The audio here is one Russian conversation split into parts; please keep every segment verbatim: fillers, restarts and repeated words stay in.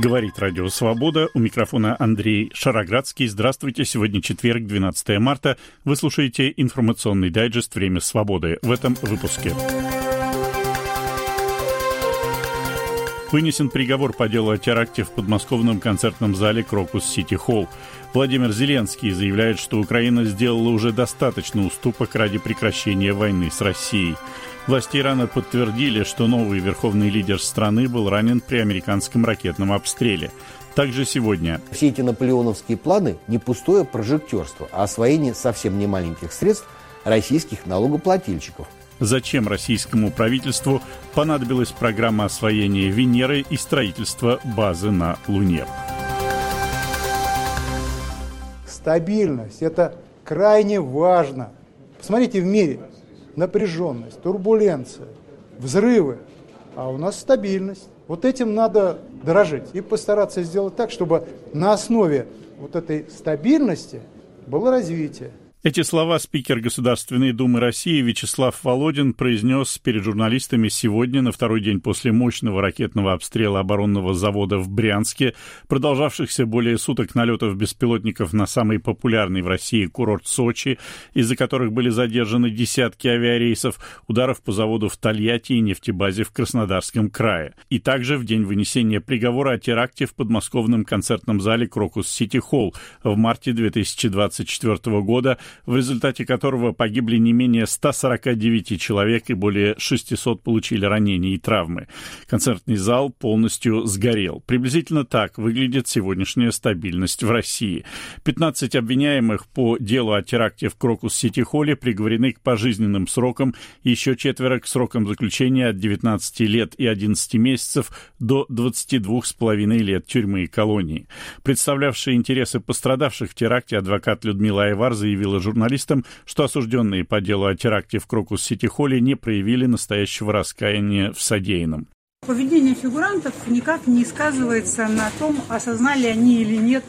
Говорит Радио Свобода. У микрофона Андрей Шароградский. Здравствуйте. Сегодня четверг, двенадцатое марта. Вы слушаете информационный дайджест «Время свободы». В этом выпуске. Вынесен приговор по делу о теракте в подмосковном концертном зале «Крокус Сити Холл». Владимир Зеленский заявляет, что Украина сделала уже достаточно уступок ради прекращения войны с Россией. Власти Ирана подтвердили, что новый верховный лидер страны был ранен при американском ракетном обстреле. Также сегодня... Все эти наполеоновские планы не пустое прожектерство, а освоение совсем не маленьких средств российских налогоплательщиков. Зачем российскому правительству понадобилась программа освоения Венеры и строительства базы на Луне? Стабильность – это крайне важно. Посмотрите, в мире напряженность, турбуленция, взрывы, а у нас стабильность. Вот этим надо дорожить и постараться сделать так, чтобы на основе вот этой стабильности было развитие. Эти слова спикер Государственной Думы России Вячеслав Володин произнес перед журналистами сегодня, на второй день после мощного ракетного обстрела оборонного завода в Брянске, продолжавшихся более суток налетов беспилотников на самый популярный в России курорт Сочи, из-за которых были задержаны десятки авиарейсов, ударов по заводу в Тольятти и нефтебазе в Краснодарском крае. И также в день вынесения приговора о теракте в подмосковном концертном зале «Крокус Сити Холл» в марте две тысячи двадцать четвёртого года, в результате которого погибли не менее ста сорока девяти человек и более шестисот получили ранения и травмы. Концертный зал полностью сгорел. Приблизительно так выглядит сегодняшняя стабильность в России. пятнадцать обвиняемых по делу о теракте в Крокус Сити Холле приговорены к пожизненным срокам, еще четверо к срокам заключения от девятнадцати лет и одиннадцати месяцев до двадцати двух с половиной лет тюрьмы и колонии. Представлявшая интересы пострадавших в теракте адвокат Людмила Айвар заявила журналистам, что осужденные по делу о теракте в Крокус Сити Холле не проявили настоящего раскаяния в содеянном. Поведение фигурантов никак не сказывается на том, осознали они или нет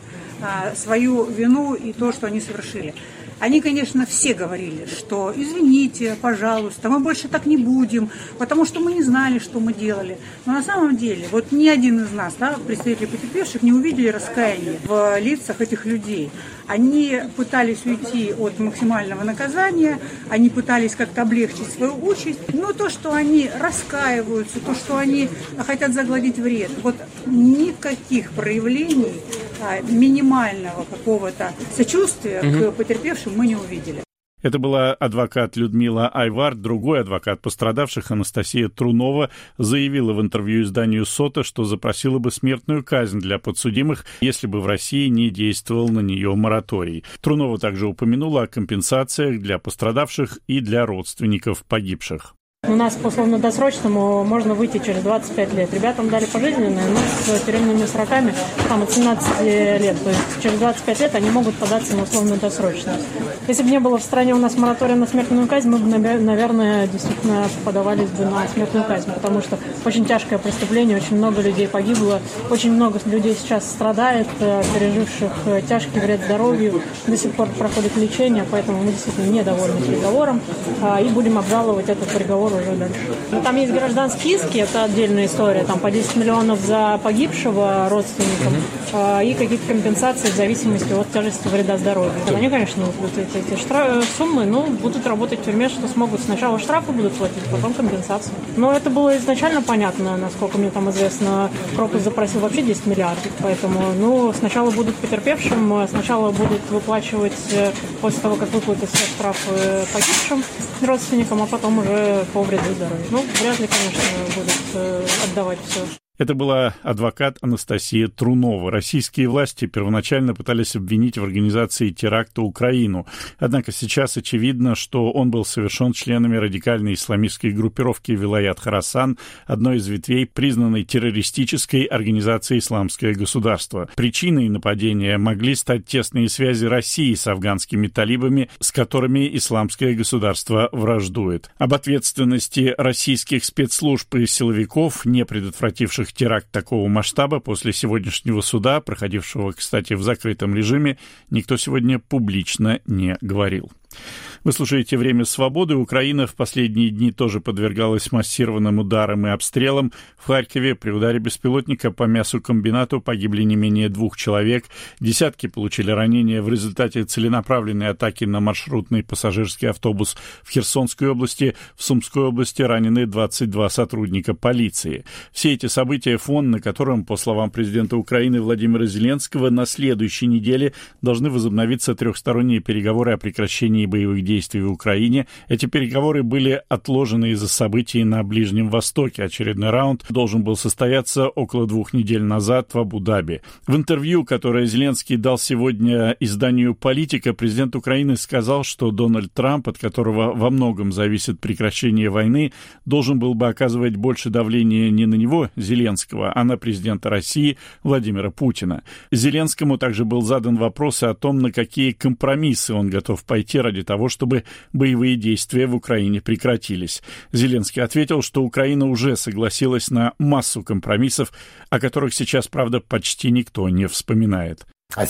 свою вину и то, что они совершили. Они, конечно, все говорили, что извините, пожалуйста, мы больше так не будем, потому что мы не знали, что мы делали. Но на самом деле, вот ни один из нас, да, представителей потерпевших, не увидели раскаяния в лицах этих людей. Они пытались уйти от максимального наказания, они пытались как-то облегчить свою участь, но то, что они раскаиваются, то, что они хотят загладить вред, вот никаких проявлений минимального какого-то сочувствия угу. к потерпевшим мы не увидели. Это была адвокат Людмила Айвар. Другой адвокат пострадавших, Анастасия Трунова, заявила в интервью изданию «Сота», что запросила бы смертную казнь для подсудимых, если бы в России не действовал на нее мораторий. Трунова также упомянула о компенсациях для пострадавших и для родственников погибших. У нас по условно-досрочному можно выйти через двадцать пять лет. Ребятам дали пожизненное, но с тюремными сроками там, от семнадцати лет. То есть через двадцать пять лет они могут податься на условно-досрочное. Если бы не было в стране у нас моратория на смертную казнь, мы бы, наверное, действительно подавались бы на смертную казнь, потому что очень тяжкое преступление, очень много людей погибло, очень много людей сейчас страдает, переживших тяжкий вред здоровью, до сих пор проходит лечение, поэтому мы действительно недовольны приговором и будем обжаловать этот приговор уже дальше. Но там есть гражданские иски, это отдельная история, там по десять миллионов за погибшего родственникам mm-hmm. и какие-то компенсации в зависимости от тяжести вреда здоровью. Они, конечно, будут эти, эти штраф, суммы, но будут работать в тюрьме, что смогут. Сначала штрафы будут платить, потом компенсацию. Но это было изначально понятно, насколько мне там известно. Крокус запросил вообще десять миллиардов, поэтому ну, сначала будут потерпевшим, сначала будут выплачивать после того, как выплатят все штрафы погибшим родственникам, а потом уже по вреду здоровью. Ну, вряд ли, конечно, будут э, отдавать все. Это была адвокат Анастасия Трунова. Российские власти первоначально пытались обвинить в организации теракта Украину. Однако сейчас очевидно, что он был совершен членами радикальной исламистской группировки Вилаят Хорасан, одной из ветвей признанной террористической организации «Исламское государство». Причиной нападения могли стать тесные связи России с афганскими талибами, с которыми «Исламское государство» враждует. Об ответственности российских спецслужб и силовиков, не предотвративших теракт такого масштаба, после сегодняшнего суда, проходившего, кстати, в закрытом режиме, никто сегодня публично не говорил. Вы слушаете «Время свободы». Украина в последние дни тоже подвергалась массированным ударам и обстрелам. В Харькове при ударе беспилотника по мясокомбинату погибли не менее двух человек. Десятки получили ранения в результате целенаправленной атаки на маршрутный пассажирский автобус в Херсонской области. В Сумской области ранены двадцать два сотрудника полиции. Все эти события — фон, на котором, по словам президента Украины Владимира Зеленского, на следующей неделе должны возобновиться трехсторонние переговоры о прекращении боевых действий в Украине. Эти переговоры были отложены из-за событий на Ближнем Востоке. Очередной раунд должен был состояться около двух недель назад в Абу-Даби. В интервью, которое Зеленский дал сегодня изданию «Политика», президент Украины сказал, что Дональд Трамп, от которого во многом зависит прекращение войны, должен был бы оказывать больше давления не на него, Зеленского, а на президента России Владимира Путина. Зеленскому также был задан вопрос о том, на какие компромиссы он готов пойти ради того, чтобы боевые действия в Украине прекратились. Зеленский ответил, что Украина уже согласилась на массу компромиссов, о которых сейчас, правда, почти никто не вспоминает.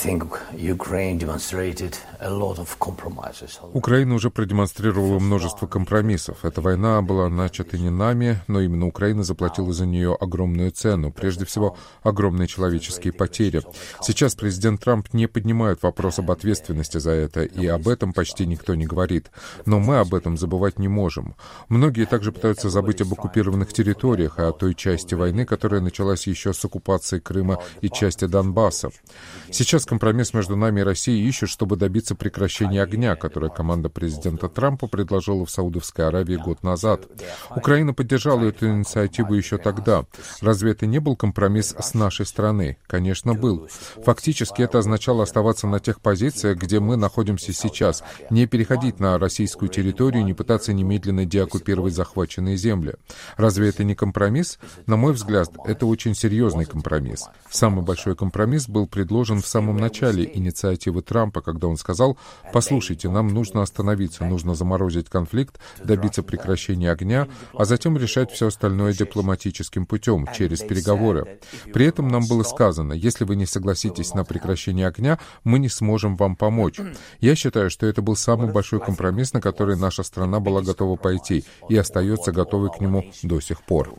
Украина уже продемонстрировала множество компромиссов. Эта война была начата не нами, но именно Украина заплатила за нее огромную цену, прежде всего огромные человеческие потери. Сейчас президент Трамп не поднимает вопрос об ответственности за это, и об этом почти никто не говорит. Но мы об этом забывать не можем. Многие также пытаются забыть об оккупированных территориях, и о той части войны, которая началась еще с оккупацией Крыма и части Донбасса. Сейчас компромисс между нами и Россией ищут, чтобы добиться прекращения огня, которое команда президента Трампа предложила в Саудовской Аравии год назад. Украина поддержала эту инициативу еще тогда. Разве это не был компромисс с нашей стороны? Конечно, был. Фактически это означало оставаться на тех позициях, где мы находимся сейчас, не переходить на российскую территорию, не пытаться немедленно деоккупировать захваченные земли. Разве это не компромисс? На мой взгляд, это очень серьезный компромисс. Самый большой компромисс был предложен в самом В самом начале инициативы Трампа, когда он сказал: «Послушайте, нам нужно остановиться, нужно заморозить конфликт, добиться прекращения огня, а затем решать все остальное дипломатическим путем, через переговоры». При этом нам было сказано: «Если вы не согласитесь на прекращение огня, мы не сможем вам помочь». Я считаю, что это был самый большой компромисс, на который наша страна была готова пойти и остается готовой к нему до сих пор.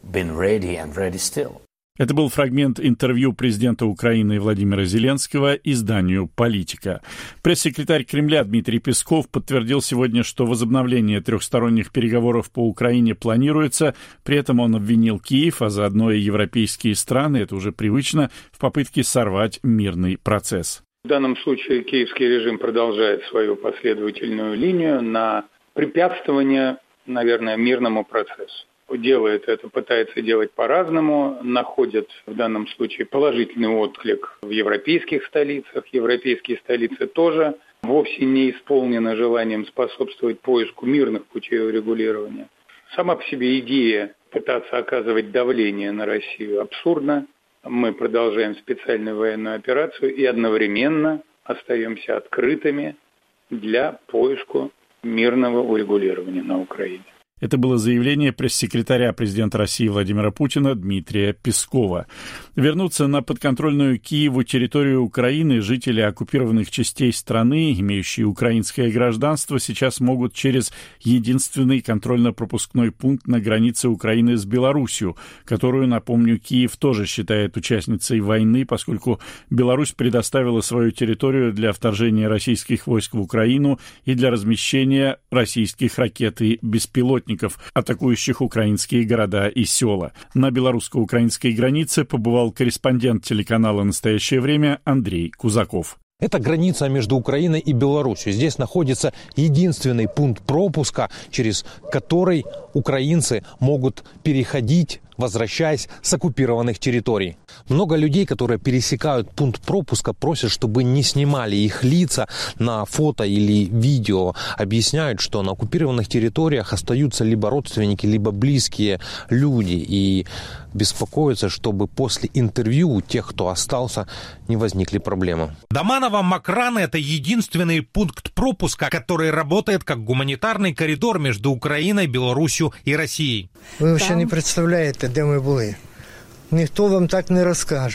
Это был фрагмент интервью президента Украины Владимира Зеленского изданию «Политика». Пресс-секретарь Кремля Дмитрий Песков подтвердил сегодня, что возобновление трехсторонних переговоров по Украине планируется. При этом он обвинил Киев, а заодно и европейские страны, это уже привычно, в попытке сорвать мирный процесс. В данном случае киевский режим продолжает свою последовательную линию на препятствование, наверное, мирному процессу. Делает это, пытается делать по-разному, находит в данном случае положительный отклик в европейских столицах. Европейские столицы тоже вовсе не исполнены желанием способствовать поиску мирных путей урегулирования. Сама по себе идея пытаться оказывать давление на Россию абсурдна. Мы продолжаем специальную военную операцию и одновременно остаемся открытыми для поиска мирного урегулирования на Украине. Это было заявление пресс-секретаря президента России Владимира Путина Дмитрия Пескова. Вернуться на подконтрольную Киеву территорию Украины жители оккупированных частей страны, имеющие украинское гражданство, сейчас могут через единственный контрольно-пропускной пункт на границе Украины с Беларусью, которую, напомню, Киев тоже считает участницей войны, поскольку Беларусь предоставила свою территорию для вторжения российских войск в Украину и для размещения российских ракет и беспилотников, атакующих украинские города и села. На белорусско-украинской границе побывал корреспондент телеканала «Настоящее время» Андрей Кузаков. Это граница между Украиной и Беларусью. Здесь находится единственный пункт пропуска, через который украинцы могут переходить, возвращаясь с оккупированных территорий. Много людей, которые пересекают пункт пропуска, просят, чтобы не снимали их лица на фото или видео. Объясняют, что на оккупированных территориях остаются либо родственники, либо близкие люди. И беспокоятся, чтобы после интервью у тех, кто остался, не возникли проблемы. Доманово-Макраны – это единственный пункт пропуска, который работает как гуманитарный коридор между Украиной, Беларусью и Россией. Ви взагалі не представляєте, де ми були. Ніхто вам так не розкаже.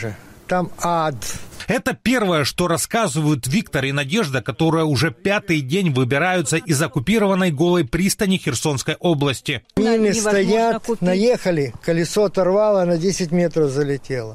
там ад. Это первое, что рассказывают Виктор и Надежда, которые уже пятый день выбираются из оккупированной Голой пристани Херсонской области. Мины стоят, купить. Наехали, колесо оторвало, на десять метров залетело.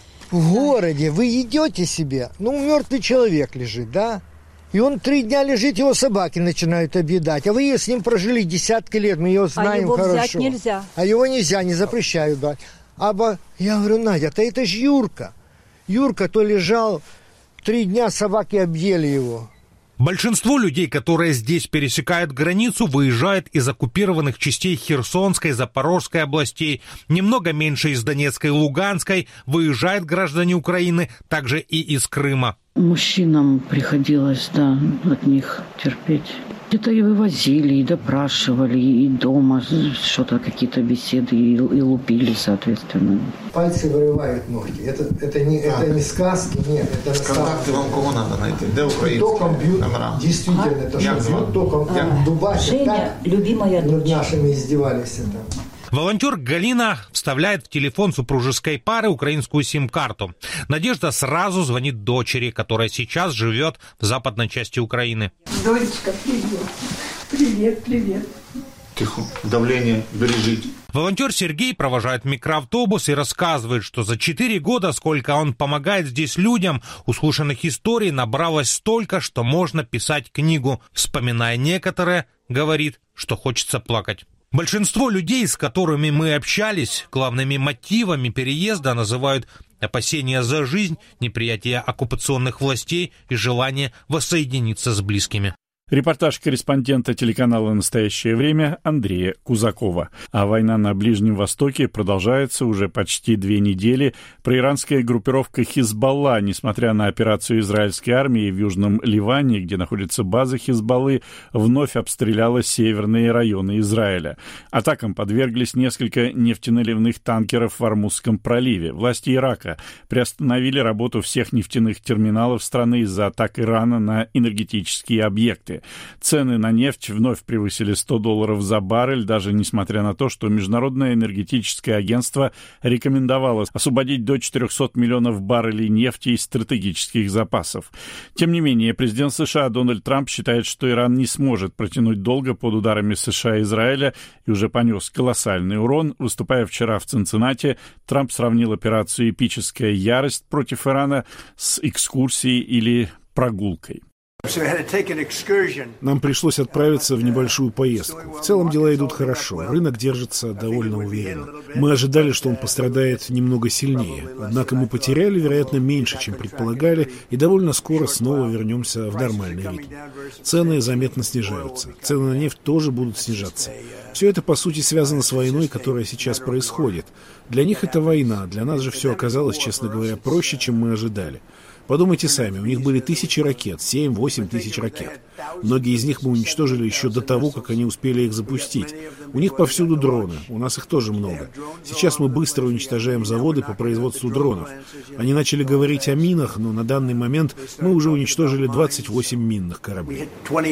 В городе вы идете себе, ну, мертвый человек лежит, да? И он три дня лежит, его собаки начинают объедать. А вы с ним прожили десятки лет, мы его знаем а его хорошо. Взять нельзя. А его нельзя, не запрещают брать. А я говорю, Надя, да это ж Юрка. Юрка то лежал, три дня собаки объели его. Большинство людей, которые здесь пересекают границу, выезжают из оккупированных частей Херсонской, Запорожской областей, немного меньше из Донецкой и Луганской, выезжают граждане Украины, также и из Крыма. Мужчинам приходилось, да, от них терпеть. Где-то и вывозили, и допрашивали, и дома что-то, какие-то беседы, и, и лупили, соответственно. Пальцы вырывают ногти. Это, это, не, это не сказки, нет. Это контакты вам кого надо найти? Где украинцы? Током бьют, номера. Действительно, а? Это что, бьют током, а, дубасят. Женя, так, любимая дочь. Над нашими издевались это. Волонтер Галина вставляет в телефон супружеской пары украинскую сим-карту. Надежда сразу звонит дочери, которая сейчас живет в западной части Украины. Дочка, привет. Привет, привет. Тихо, давление, бережите. Волонтер Сергей провожает микроавтобус и рассказывает, что за четыре года, сколько он помогает здесь людям, услышанных историй набралось столько, что можно писать книгу. Вспоминая некоторые, говорит, что хочется плакать. Большинство людей, с которыми мы общались, главными мотивами переезда называют опасения за жизнь, неприятие оккупационных властей и желание воссоединиться с близкими. Репортаж корреспондента телеканала «Настоящее время» Андрея Кузакова. А война на Ближнем Востоке продолжается уже почти две недели. Проиранская группировка «Хизбалла», несмотря на операцию израильской армии в Южном Ливане, где находится база «Хизбаллы», вновь обстреляла северные районы Израиля. Атакам подверглись несколько нефтеналивных танкеров в Ормузском проливе. Власти Ирака приостановили работу всех нефтяных терминалов страны из-за атак Ирана на энергетические объекты. Цены на нефть вновь превысили сто долларов за баррель, даже несмотря на то, что Международное энергетическое агентство рекомендовало освободить до четырехсот миллионов баррелей нефти из стратегических запасов. Тем не менее, президент США Дональд Трамп считает, что Иран не сможет протянуть долго под ударами США и Израиля и уже понес колоссальный урон. Выступая вчера в Цинциннати, Трамп сравнил операцию «Эпическая ярость» против Ирана с экскурсией или прогулкой. Нам пришлось отправиться в небольшую поездку. В целом дела идут хорошо, рынок держится довольно уверенно. Мы ожидали, что он пострадает немного сильнее, однако мы потеряли, вероятно, меньше, чем предполагали, и довольно скоро снова вернемся в нормальный ритм. Цены заметно снижаются, цены на нефть тоже будут снижаться. Все это, по сути, связано с войной, которая сейчас происходит. Для них это война, для нас же все оказалось, честно говоря, проще, чем мы ожидали. Подумайте сами, у них были тысячи ракет, семь-восемь тысяч ракет. Многие из них мы уничтожили еще до того, как они успели их запустить. У них повсюду дроны, у нас их тоже много. Сейчас мы быстро уничтожаем заводы по производству дронов. Они начали говорить о минах, но на данный момент мы уже уничтожили двадцать восемь минных кораблей.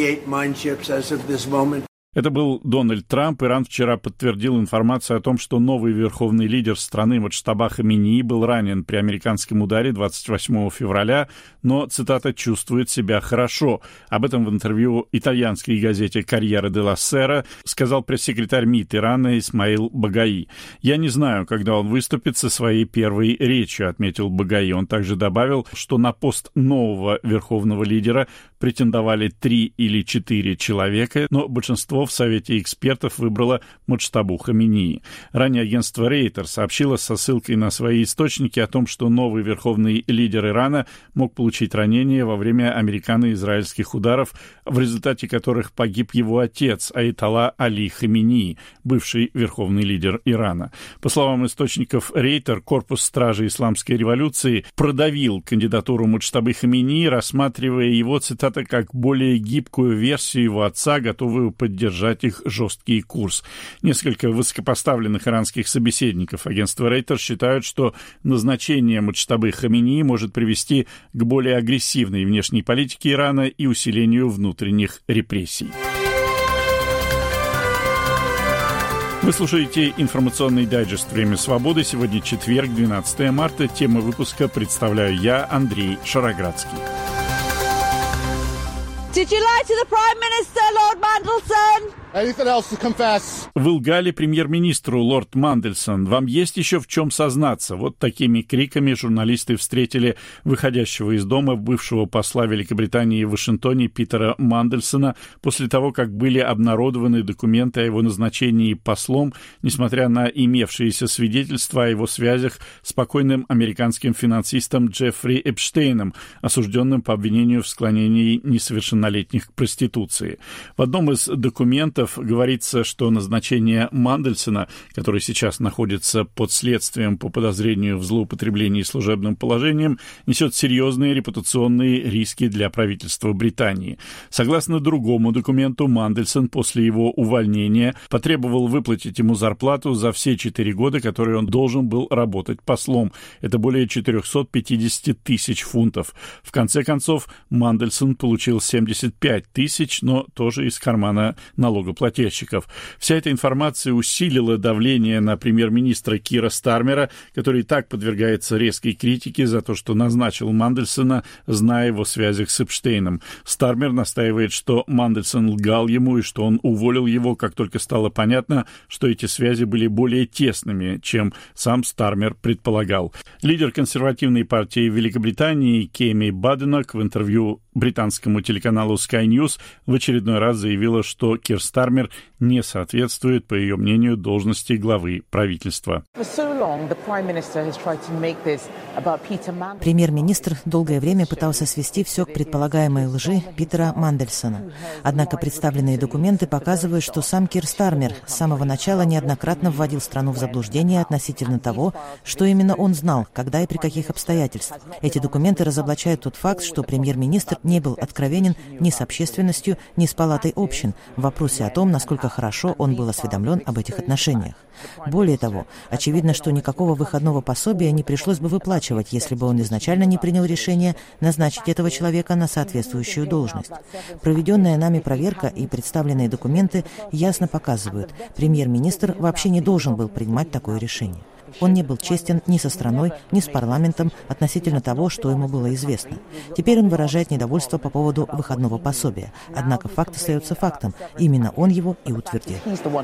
Это был Дональд Трамп. Иран вчера подтвердил информацию о том, что новый верховный лидер страны Муджтаба Хаминеи был ранен при американском ударе двадцать восьмого февраля, но, цитата, «чувствует себя хорошо». Об этом в интервью итальянской газете «Корьера делла Сера» сказал пресс-секретарь МИД Ирана Исмаил Багаи. «Я не знаю, когда он выступит со своей первой речью», — отметил Багаи. Он также добавил, что на пост нового верховного лидера претендовали три или четыре человека, но большинство в Совете экспертов выбрало Муджтабу Хаминеи. Ранее агентство Рейтер сообщило со ссылкой на свои источники о том, что новый верховный лидер Ирана мог получить ранение во время американо-израильских ударов, в результате которых погиб его отец Аятолла Али Хаминеи, бывший верховный лидер Ирана. По словам источников Рейтер, корпус стражи исламской революции продавил кандидатуру Муджтабы Хаминеи, рассматривая его, цитата, как более гибкую версию его отца, готовую поддержать их жесткий курс. Несколько высокопоставленных иранских собеседников агентства Рейтер считают, что назначение Муджтабы Хаминеи может привести к более агрессивной внешней политике Ирана и усилению внутренних репрессий. Вы слушаете информационный дайджест «Время свободы». Сегодня четверг, двенадцатое марта. Тему выпуска представляю я, Андрей Шароградский. Did you lie to the Prime Minister, Lord Mandelson? Anything else to confess? Вы лгали премьер-министру, лорд Мандельсон. Вам есть еще в чем сознаться. Вот такими криками журналисты встретили выходящего из дома бывшего посла Великобритании в Вашингтоне Питера Мандельсона после того, как были обнародованы документы о его назначении послом, несмотря на имевшиеся свидетельства о его связях с покойным американским финансистом Джеффри Эпштейном, осужденным по обвинению в склонении несовершеннолетних к проституции. В одном из документов говорится, что назначение Мандельсона, который сейчас находится под следствием по подозрению в злоупотреблении служебным положением, несет серьезные репутационные риски для правительства Британии. Согласно другому документу, Мандельсон после его увольнения потребовал выплатить ему зарплату за все четыре года, которые он должен был работать послом. Это более четыреста пятьдесят тысяч фунтов. В конце концов, Мандельсон получил семьдесят пять тысяч, но тоже из кармана налогоплательщиков. Вся эта информация усилила давление на премьер-министра Кира Стармера, который и так подвергается резкой критике за то, что назначил Мандельсона, зная его связях с Эпштейном. Стармер настаивает, что Мандельсон лгал ему и что он уволил его, как только стало понятно, что эти связи были более тесными, чем сам Стармер предполагал. Лидер консервативной партии Великобритании Кеми Баденок в интервью британскому телеканалу Sky News в очередной раз заявила, что Кир Стармер не соответствует, по ее мнению, должности главы правительства. Премьер-министр долгое время пытался свести все к предполагаемой лжи Питера Мандельсона. Однако представленные документы показывают, что сам Кир Стармер с самого начала неоднократно вводил страну в заблуждение относительно того, что именно он знал, когда и при каких обстоятельствах. Эти документы разоблачают тот факт, что премьер-министр не был откровенен ни с общественностью, ни с палатой общин в вопросе о том, насколько хорошо он был осведомлен об этих отношениях. Более того, очевидно, что никакого выходного пособия не пришлось бы выплачивать, если бы он изначально не принял решение назначить этого человека на соответствующую должность. Проведенная нами проверка и представленные документы ясно показывают, премьер-министр вообще не должен был принимать такое решение. Он не был честен ни со страной, ни с парламентом относительно того, что ему было известно. Теперь он выражает недовольство по поводу выходного пособия. Однако факт остается фактом. Именно он его и утвердил.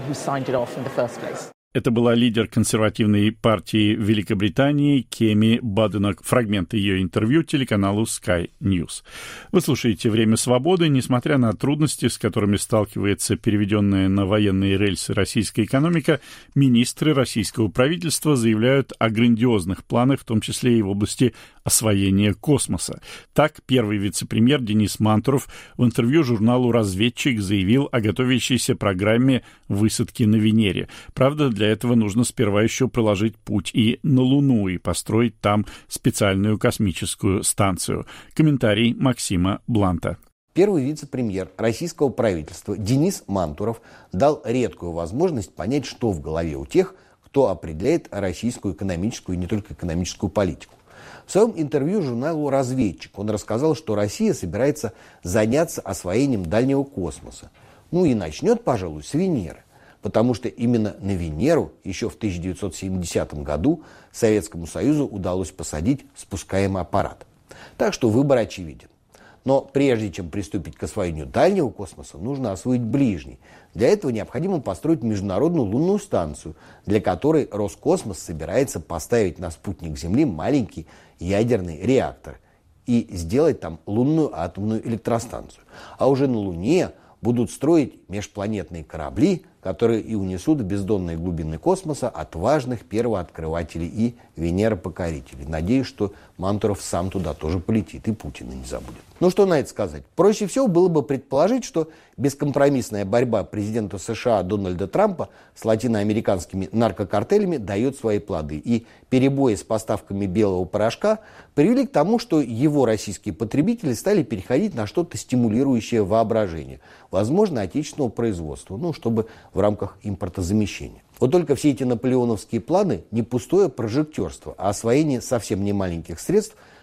Это была лидер консервативной партии Великобритании Кеми Баденок. Фрагмент ее интервью телеканалу Sky News. Вы слушаете «Время свободы». Несмотря на трудности, с которыми сталкивается переведенная на военные рельсы российская экономика, министры российского правительства заявляют о грандиозных планах, в том числе и в области освоения космоса. Так, первый вице-премьер Денис Мантуров в интервью журналу «Разведчик» заявил о готовящейся программе высадки на Венере. Правда, для этого нужно сперва еще проложить путь и на Луну и построить там специальную космическую станцию. Комментарий Максима Бланта. Первый вице-премьер российского правительства Денис Мантуров дал редкую возможность понять, что в голове у тех, кто определяет российскую экономическую и не только экономическую политику. В своем интервью журналу «Разведчик» он рассказал, что Россия собирается заняться освоением дальнего космоса. Ну и начнет, пожалуй, с Венеры. Потому что именно на Венеру еще в тысяча девятьсот семидесятом году Советскому Союзу удалось посадить спускаемый аппарат. Так что выбор очевиден. Но прежде чем приступить к освоению дальнего космоса, нужно освоить ближний. Для этого необходимо построить международную лунную станцию, для которой Роскосмос собирается поставить на спутник Земли маленький ядерный реактор и сделать там лунную атомную электростанцию. А уже на Луне будут строить межпланетные корабли, которые и унесут в бездонные глубины космоса отважных первооткрывателей и венеропокорителей. Надеюсь, что Мантуров сам туда тоже полетит и Путина не забудет. Ну что на это сказать? Проще всего было бы предположить, что бескомпромиссная борьба президента США Дональда Трампа с латиноамериканскими наркокартелями дает свои плоды. И перебои с поставками белого порошка привели к тому, что его российские потребители стали переходить на что-то стимулирующее воображение. Возможно, отечественного производства, ну, чтобы в рамках импортозамещения. Вот только все эти наполеоновские планы не пустое прожектерство, а освоение совсем не маленьких средств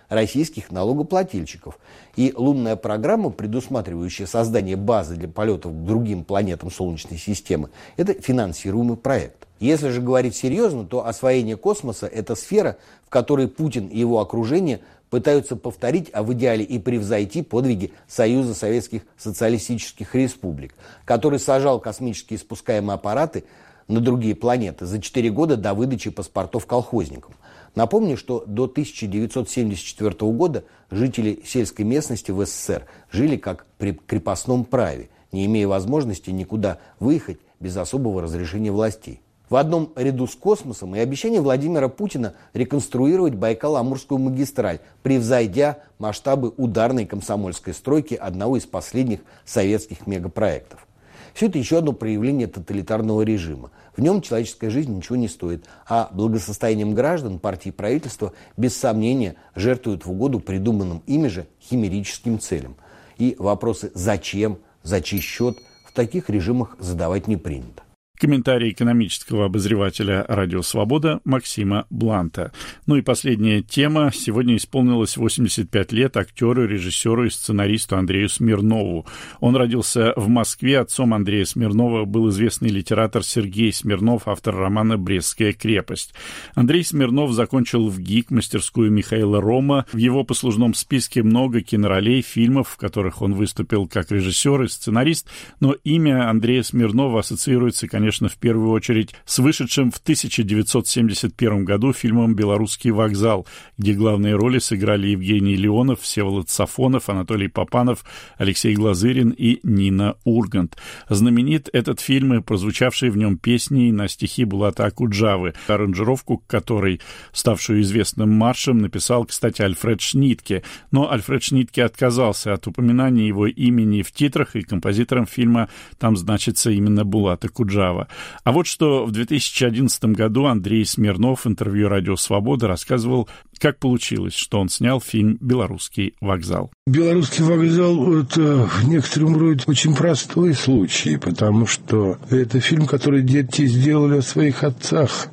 российских налогоплательщиков. И лунная программа, предусматривающая создание базы для полетов к другим планетам Солнечной системы, это финансируемый проект. Если же говорить серьезно, то освоение космоса – это сфера, в которой Путин и его окружение пытаются повторить, а в идеале и превзойти подвиги Союза Советских Социалистических Республик, который сажал космические спускаемые аппараты на другие планеты за четыре года до выдачи паспортов колхозникам. Напомню, что до тысяча девятьсот семьдесят четвёртого года жители сельской местности в СССР жили как при крепостном праве, не имея возможности никуда выехать без особого разрешения властей. В одном ряду с космосом и обещание Владимира Путина реконструировать Байкало-Амурскую магистраль, превзойдя масштабы ударной комсомольской стройки одного из последних советских мегапроектов. Все это еще одно проявление тоталитарного режима. В нем человеческая жизнь ничего не стоит, а благосостоянием граждан партии и правительства без сомнения жертвуют в угоду придуманным ими же химерическим целям. И вопросы «зачем?», «за чей счет?» в таких режимах задавать не принято. Комментарий экономического обозревателя «Радио Свобода» Максима Бланта. Ну и последняя тема. Сегодня исполнилось восемьдесят пять лет актеру, режиссеру и сценаристу Андрею Смирнову. Он родился в Москве. Отцом Андрея Смирнова был известный литератор Сергей Смирнов, автор романа «Брестская крепость». Андрей Смирнов закончил в ГИК мастерскую Михаила Рома. В его послужном списке много киноролей, фильмов, в которых он выступил как режиссер и сценарист, но имя Андрея Смирнова ассоциируется, конечно, Конечно, в первую очередь с вышедшим в тысяча девятьсот семьдесят первом году фильмом «Белорусский вокзал», где главные роли сыграли Евгений Леонов, Всеволод Сафонов, Анатолий Попанов, Алексей Глазырин и Нина Ургант. Знаменит этот фильм и прозвучавшие в нем песни на стихи Булата Акуджавы, аранжировку которой, ставшую известным маршем, написал, кстати, Альфред Шнитке. Но Альфред Шнитке отказался от упоминания его имени в титрах, и композитором фильма там значится именно Булат Акуджава. А вот что в две тысячи одиннадцатом году Андрей Смирнов в интервью «Радио Свобода» рассказывал, как получилось, что он снял фильм «Белорусский вокзал». «Белорусский вокзал» — это в некотором роде очень простой случай, потому что это фильм, который дети сделали о своих отцах.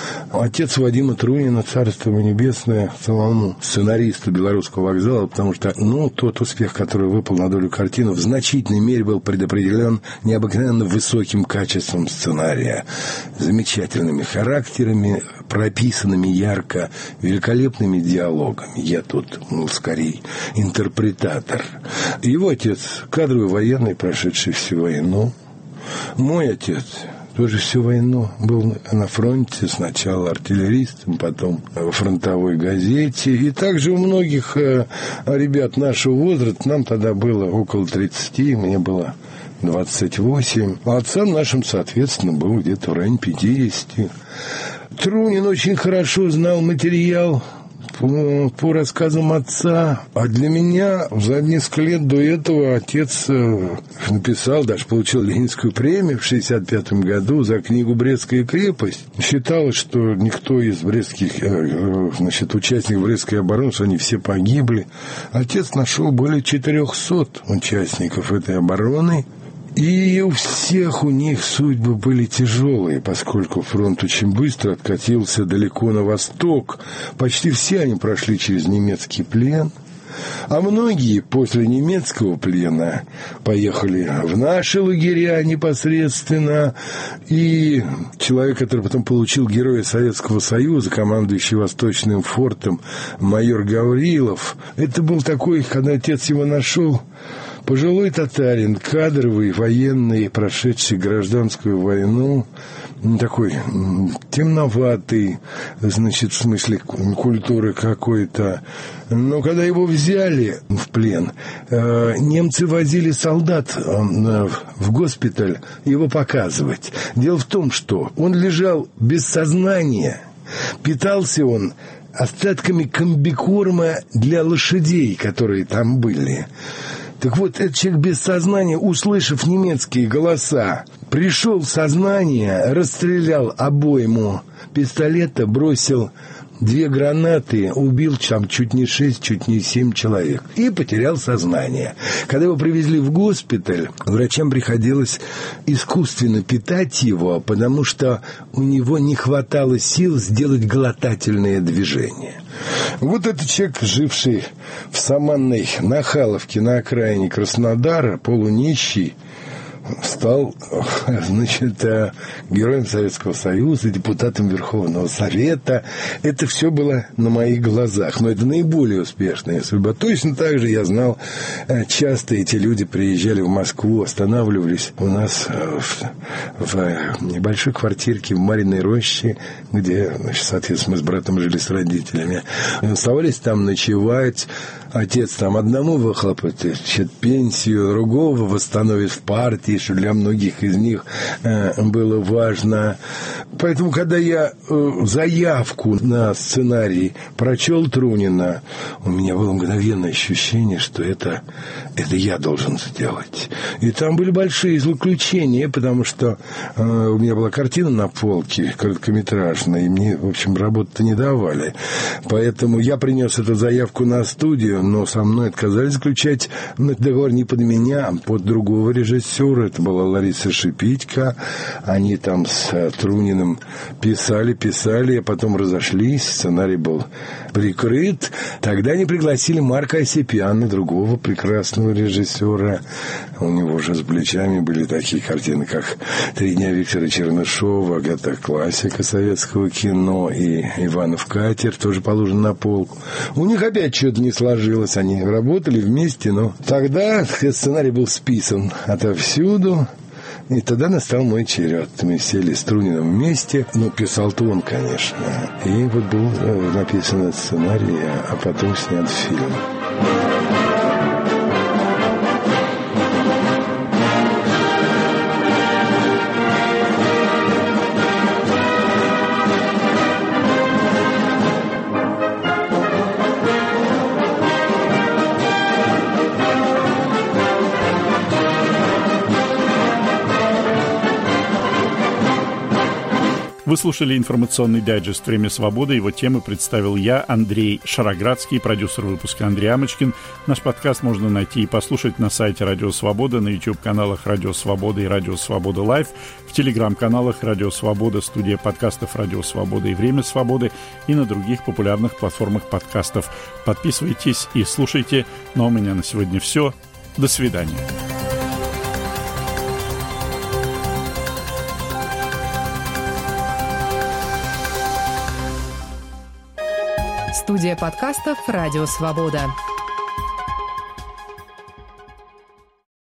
Отец Вадима Трунина, царство ему небесное, самому сценаристу «Белорусского вокзала», потому что, ну, тот успех, который выпал на долю картины, в значительной мере был предопределен необыкновенно высоким качеством сценария, замечательными характерами, прописанными ярко, великолепными диалогами. Я тут, ну, скорее, интерпретатор. Его отец — кадровый военный, прошедший всю войну. Мой отец тоже всю войну был на фронте, сначала артиллеристом, потом в фронтовой газете. И также у многих э, ребят нашего возраста, нам тогда было около тридцати, мне было двадцать восемь. А отцам нашим, соответственно, было где-то в районе пятидесяти. Трунин очень хорошо знал материал по, по рассказам отца. А для меня за несколько лет до этого отец написал, даже получил Ленинскую премию в шестьдесят пятом году за книгу «Брестская крепость». Считалось, что никто из брестских, значит, участников Брестской обороны, что они все погибли. Отец нашел более четырехсот участников этой обороны. И у всех у них судьбы были тяжелые, поскольку фронт очень быстро откатился далеко на восток. Почти все они прошли через немецкий плен. А многие после немецкого плена поехали в наши лагеря непосредственно. И человек, который потом получил Героя Советского Союза, командующий Восточным фортом, майор Гаврилов, это был такой, когда отец его нашел, пожилой татарин, кадровый, военный, прошедший гражданскую войну, такой темноватый, значит, в смысле культуры какой-то. Но когда его взяли в плен, немцы возили солдат в госпиталь его показывать. Дело в том, что он лежал без сознания, питался он остатками комбикорма для лошадей, которые там были. Так вот, этот человек без сознания, услышав немецкие голоса, пришел в сознание, расстрелял обойму пистолета, бросил две гранаты, убил там чуть не шесть, чуть не семь человек и потерял сознание. Когда его привезли в госпиталь, врачам приходилось искусственно питать его, потому что у него не хватало сил сделать глотательные движения. Вот этот человек, живший в Саманной Нахаловке на окраине Краснодара, полунищий, стал, значит, героем Советского Союза, депутатом Верховного Совета. Это все было на моих глазах. Но это наиболее успешная судьба. Точно так же я знал, часто эти люди приезжали в Москву, останавливались у нас в, в небольшой квартирке в Мариной роще, где, значит, соответственно, мы с братом жили с родителями. Оставались там ночевать. Отец там одному выхлопотает пенсию, другого восстановит в партии, что для многих из них э, было важно. Поэтому, когда я э, заявку на сценарий прочел Трунина, у меня было мгновенное ощущение, что это, это я должен сделать. И там были большие злоключения, потому что э, у меня была картина на полке, короткометражная, и мне, в общем, работы-то не давали. Поэтому я принес эту заявку на студию, но со мной отказались заключать договор не под меня, а под другого режиссера. Это была Лариса Шипитько. Они там с Труниным писали, писали, а потом разошлись. Сценарий был прикрыт. Тогда они пригласили Марка Осипяна, другого прекрасного режиссера. У него уже с плечами были такие картины, как «Три дня» Виктора Чернышова, это классика советского кино, и «Иванов катер» тоже положен на полку. У них опять что-то не сложилось. Они работали вместе, но тогда сценарий был списан отовсюду. И тогда настал мой черед. Мы сели с Труниным вместе. Ну, писал-то он, конечно. И вот был написан этот сценарий, а потом снят фильм. Вы слушали информационный дайджест «Время свободы». Его темы представил я, Андрей Шароградский, продюсер выпуска Андрей Амочкин. Наш подкаст можно найти и послушать на сайте Радио Свобода, на YouTube-каналах Радио Свобода и Радио Свобода Лайв, в телеграм-каналах Радио Свобода, студия подкастов Радио Свобода и Время свободы и на других популярных платформах подкастов. Подписывайтесь и слушайте. Ну а у меня на сегодня все. До свидания. Студия подкастов «Радио Свобода».